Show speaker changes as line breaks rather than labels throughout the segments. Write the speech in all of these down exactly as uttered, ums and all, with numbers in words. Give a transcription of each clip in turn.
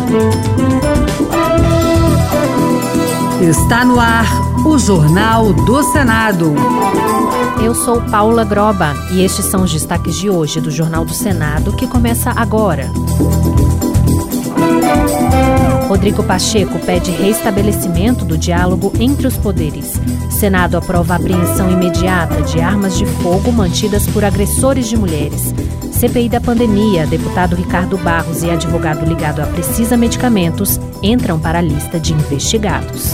Está no ar o Jornal do Senado.
Eu sou Paula Groba e estes são os destaques de hoje do Jornal do Senado, que começa agora. Rodrigo Pacheco pede reestabelecimento do diálogo entre os poderes. Senado aprova a apreensão imediata de armas de fogo mantidas por agressores de mulheres. C P I da pandemia, deputado Ricardo Barros e advogado ligado a Precisa Medicamentos entram para a lista de investigados.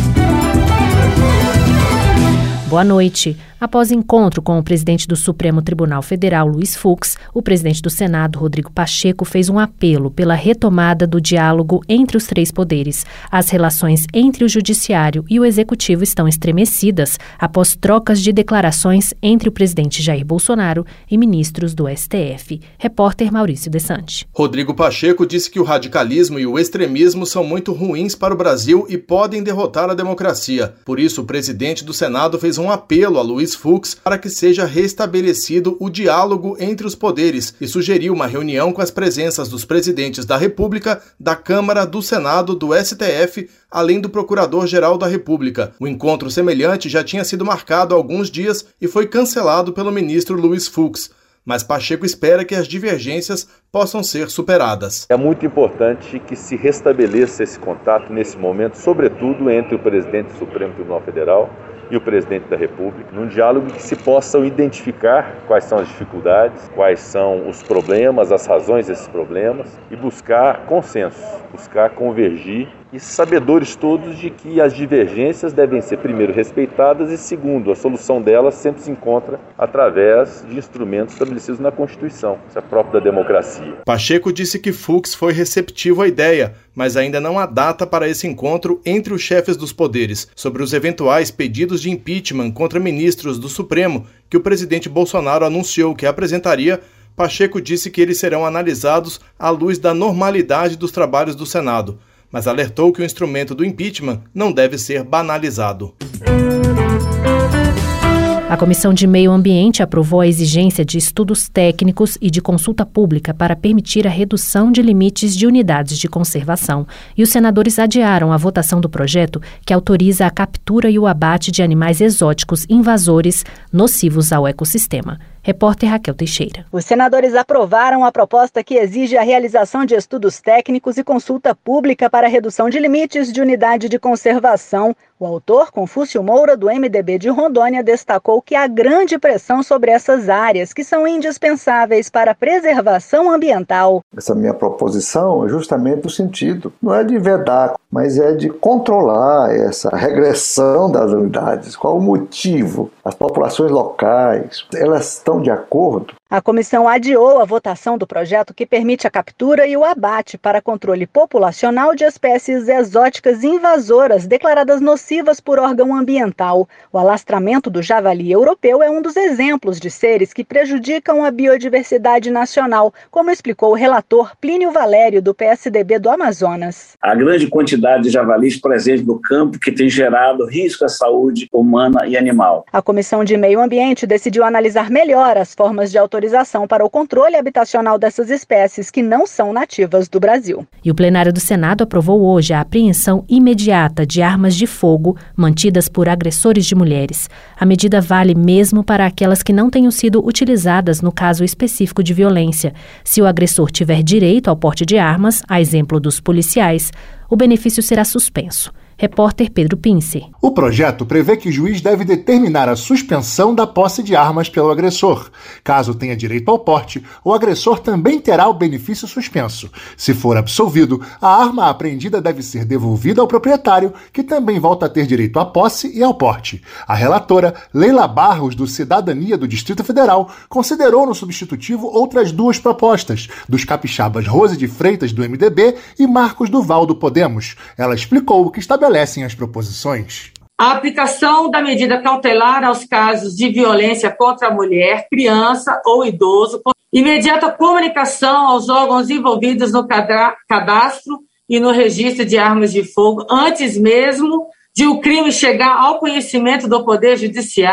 Boa noite. Após encontro com o presidente do Supremo Tribunal Federal, Luiz Fux, o presidente do Senado, Rodrigo Pacheco, fez um apelo pela retomada do diálogo entre os três poderes. As relações entre o Judiciário e o Executivo estão estremecidas após trocas de declarações entre o presidente Jair Bolsonaro e ministros do S T F. Repórter Maurício Desante.
Rodrigo Pacheco disse que o radicalismo e o extremismo são muito ruins para o Brasil e podem derrotar a democracia. Por isso, o presidente do Senado fez um apelo a Luiz Fux para que seja restabelecido o diálogo entre os poderes e sugeriu uma reunião com as presenças dos presidentes da República, da Câmara, do Senado, do S T F, além do Procurador-Geral da República. O encontro semelhante já tinha sido marcado há alguns dias e foi cancelado pelo ministro Luiz Fux. Mas Pacheco espera que as divergências possam ser superadas.
É muito importante que se restabeleça esse contato nesse momento, sobretudo entre o presidente do Supremo Tribunal Federal e o presidente da República, num diálogo que se possam identificar quais são as dificuldades, quais são os problemas, as razões desses problemas e buscar consenso, buscar convergir e sabedores todos de que as divergências devem ser, primeiro, respeitadas e, segundo, a solução delas sempre se encontra através de instrumentos estabelecidos na Constituição, isso é próprio da democracia.
Pacheco disse que Fux foi receptivo à ideia, mas ainda não há data para esse encontro entre os chefes dos poderes. Sobre os eventuais pedidos de impeachment contra ministros do Supremo que o presidente Bolsonaro anunciou que apresentaria, Pacheco disse que eles serão analisados à luz da normalidade dos trabalhos do Senado, mas alertou que o instrumento do impeachment não deve ser banalizado.
A Comissão de Meio Ambiente aprovou a exigência de estudos técnicos e de consulta pública para permitir a redução de limites de unidades de conservação. E os senadores adiaram a votação do projeto que autoriza a captura e o abate de animais exóticos invasores nocivos ao ecossistema. Repórter Raquel Teixeira.
Os senadores aprovaram a proposta que exige a realização de estudos técnicos e consulta pública para a redução de limites de unidade de conservação. O autor, Confúcio Moura, do M D B de Rondônia, destacou que há grande pressão sobre essas áreas, que são indispensáveis para a preservação ambiental.
Essa minha proposição é justamente no sentido, não é de vedar, mas é de controlar essa regressão das unidades. Qual o motivo? As populações locais, elas estão de acordo?
A comissão adiou a votação do projeto que permite a captura e o abate para controle populacional de espécies exóticas invasoras declaradas nocivas por órgão ambiental. O alastramento do javali europeu é um dos exemplos de seres que prejudicam a biodiversidade nacional, como explicou o relator Plínio Valério, do P S D B do Amazonas.
A grande quantidade de javalis presentes no campo que tem gerado risco à saúde humana e animal.
A Comissão de Meio Ambiente decidiu analisar melhor as formas de autorização para o controle habitacional dessas espécies que não são nativas do Brasil.
E o plenário do Senado aprovou hoje a apreensão imediata de armas de fogo mantidas por agressores de mulheres. A medida vale mesmo para aquelas que não tenham sido utilizadas no caso específico de violência. Se o agressor tiver direito ao porte de armas, a exemplo dos policiais, o benefício será suspenso. Repórter Pedro Pince.
O projeto prevê que o juiz deve determinar a suspensão da posse de armas pelo agressor. Caso tenha direito ao porte, o agressor também terá o benefício suspenso. Se for absolvido, a arma apreendida deve ser devolvida ao proprietário, que também volta a ter direito à posse e ao porte. A relatora, Leila Barros, do Cidadania do Distrito Federal, considerou no substitutivo outras duas propostas, dos capixabas Rose de Freitas, do M D B, e Marcos Duval, do Podemos. Ela explicou o que estabelecem as proposições.
A aplicação da medida cautelar aos casos de violência contra a mulher, criança ou idoso, imediata comunicação aos órgãos envolvidos no cadastro e no registro de armas de fogo, antes mesmo de o crime chegar ao conhecimento do Poder Judiciário,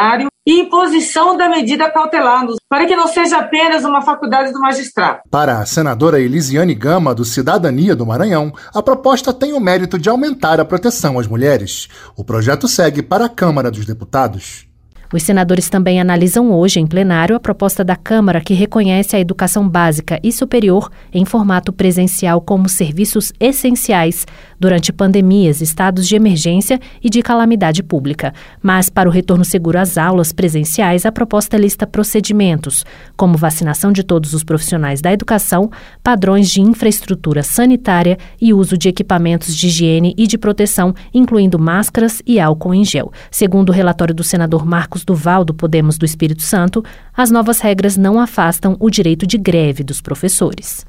e imposição da medida cautelar, para que não seja apenas uma faculdade do magistrado.
Para a senadora Elisiane Gama, do Cidadania do Maranhão, a proposta tem o mérito de aumentar a proteção às mulheres. O projeto segue para a Câmara dos Deputados.
Os senadores também analisam hoje, em plenário, a proposta da Câmara que reconhece a educação básica e superior em formato presencial como serviços essenciais durante pandemias, estados de emergência e de calamidade pública. Mas, para o retorno seguro às aulas presenciais, a proposta lista procedimentos, como vacinação de todos os profissionais da educação, padrões de infraestrutura sanitária e uso de equipamentos de higiene e de proteção, incluindo máscaras e álcool em gel. Segundo o relatório do senador Marcos Duval, do Podemos do Espírito Santo, as novas regras não afastam o direito de greve dos professores.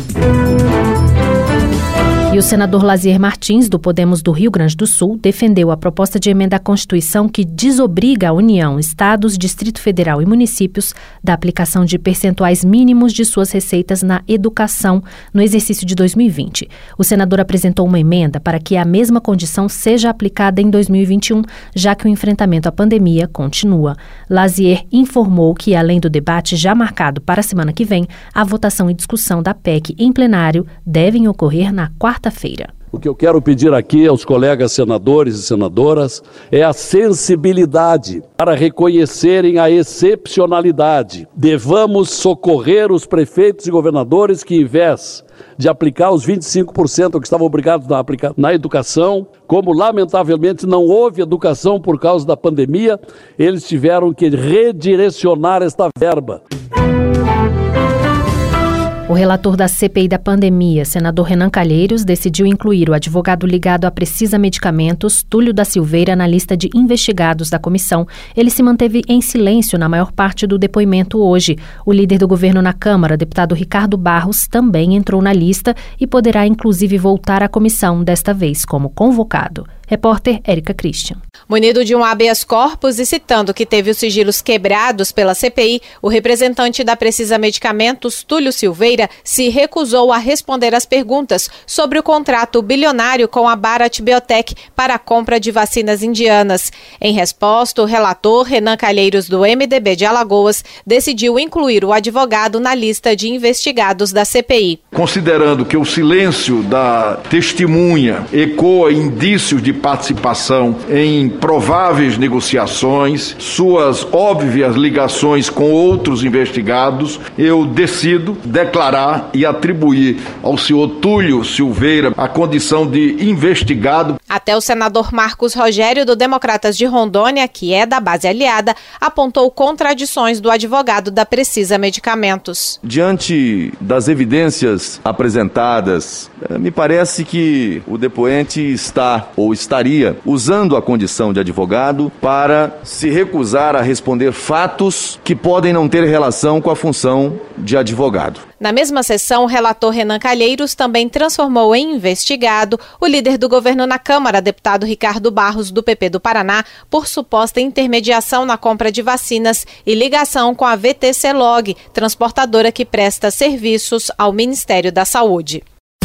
E o senador Lazier Martins, do Podemos do Rio Grande do Sul, defendeu a proposta de emenda à Constituição que desobriga a União, Estados, Distrito Federal e municípios da aplicação de percentuais mínimos de suas receitas na educação no exercício de dois mil e vinte. O senador apresentou uma emenda para que a mesma condição seja aplicada em dois mil e vinte e um, já que o enfrentamento à pandemia continua. Lazier informou que, além do debate já marcado para a semana que vem, a votação e discussão da P E C em plenário devem ocorrer na quarta quarta-feira.
O que eu quero pedir aqui aos colegas senadores e senadoras é a sensibilidade para reconhecerem a excepcionalidade. Devamos socorrer os prefeitos e governadores que, em vez de aplicar os vinte e cinco por cento que estavam obrigados a aplicar na educação, como lamentavelmente não houve educação por causa da pandemia, eles tiveram que redirecionar esta verba.
O relator da C P I da pandemia, senador Renan Calheiros, decidiu incluir o advogado ligado à Precisa Medicamentos, Túlio da Silveira, na lista de investigados da comissão. Ele se manteve em silêncio na maior parte do depoimento hoje. O líder do governo na Câmara, deputado Ricardo Barros, também entrou na lista e poderá inclusive voltar à comissão, desta vez como convocado. Repórter Érica Christian.
Munido de um habeas corpus e citando que teve os sigilos quebrados pela C P I, o representante da Precisa Medicamentos, Túlio Silveira, se recusou a responder às perguntas sobre o contrato bilionário com a Bharat Biotech para a compra de vacinas indianas. Em resposta, o relator Renan Calheiros, do M D B de Alagoas, decidiu incluir o advogado na lista de investigados da C P I.
Considerando que o silêncio da testemunha ecoa indícios de participação em prováveis negociações, suas óbvias ligações com outros investigados, eu decido declarar e atribuir ao senhor Túlio Silveira a condição de investigado.
Até o senador Marcos Rogério, do Democratas de Rondônia, que é da base aliada, apontou contradições do advogado da Precisa Medicamentos.
Diante das evidências apresentadas, me parece que o depoente está ou estaria usando a condição de advogado para se recusar a responder fatos que podem não ter relação com a função de advogado.
Na mesma sessão, o relator Renan Calheiros também transformou em investigado o líder do governo na Câmara, deputado Ricardo Barros, do P P do Paraná, por suposta intermediação na compra de vacinas e ligação com a V T C Log, transportadora que presta serviços ao Ministério da Saúde.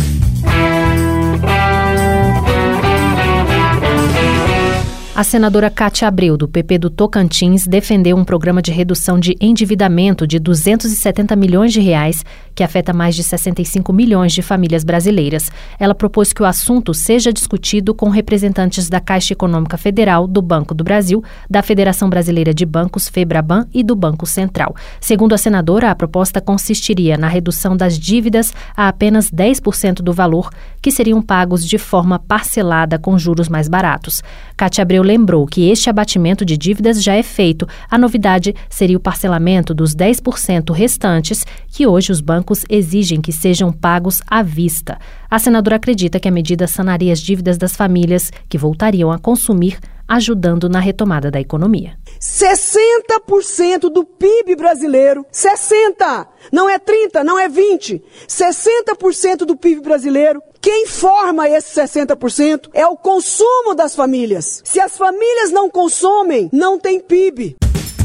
A senadora Cátia Abreu, do P P do Tocantins, defendeu um programa de redução de endividamento de duzentos e setenta milhões de reais, que afeta mais de sessenta e cinco milhões de famílias brasileiras. Ela propôs que o assunto seja discutido com representantes da Caixa Econômica Federal, do Banco do Brasil, da Federação Brasileira de Bancos, FEBRABAN, e do Banco Central. Segundo a senadora, a proposta consistiria na redução das dívidas a apenas dez por cento do valor, que seriam pagos de forma parcelada com juros mais baratos. Cátia Abreu lembrou que este abatimento de dívidas já é feito. A novidade seria o parcelamento dos dez por cento restantes, que hoje os bancos exigem que sejam pagos à vista. A senadora acredita que a medida sanaria as dívidas das famílias, que voltariam a consumir, ajudando na retomada da economia.
sessenta por cento do P I B brasileiro, sessenta, não é trinta, não é vinte, sessenta por cento do P I B brasileiro, quem forma esse sessenta por cento é o consumo das famílias. Se as famílias não consomem, não tem P I B.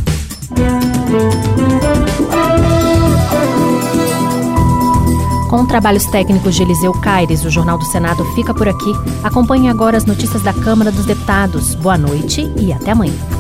Com trabalhos técnicos de Eliseu Caires, o Jornal do Senado fica por aqui. Acompanhe agora as notícias da Câmara dos Deputados. Boa noite e até amanhã.